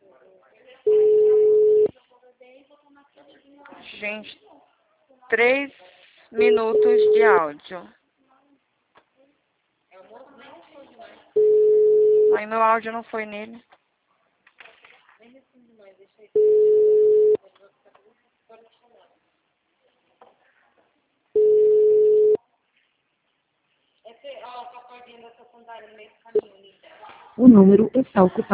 Gente, 3 minutos de áudio. Aí meu áudio não foi nele. O número está ocupado.